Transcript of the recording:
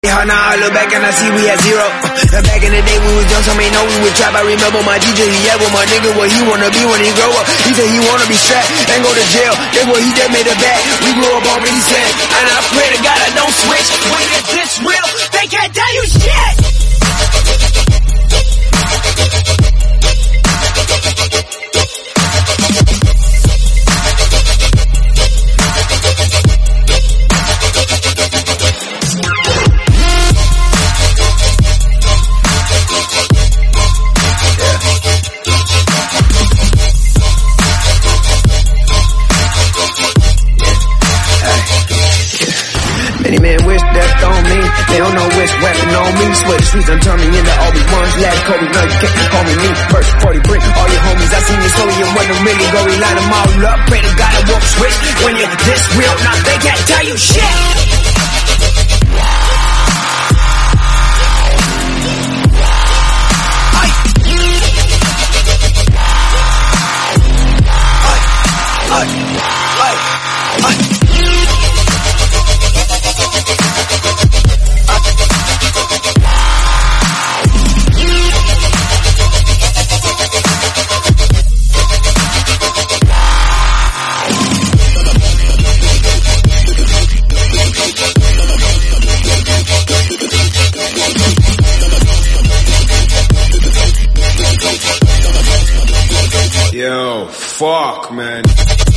hard, now I look back and I see we had zero. And back in the day we was young, some ain't know we would trap. I remember my teacher, he ever my nigga, what he wanna be when he grow up. He said he wanna be strapped and go to jail. That's what he just made a bet. We grew up on 50 Cent, and I pray to God I don't switch. When it's this real, they can't tell you shit. Many men wish death on me. They don't know which weapon on me. Swear the streets done turn me into all these ones. Last Kobe, no you can't call me me. First 40 brick, all your homies. I seen you so you when them really go, we line them all up. Pray to God I won't switch. When you're this real, now they can't tell you shit. Yo, fuck, man.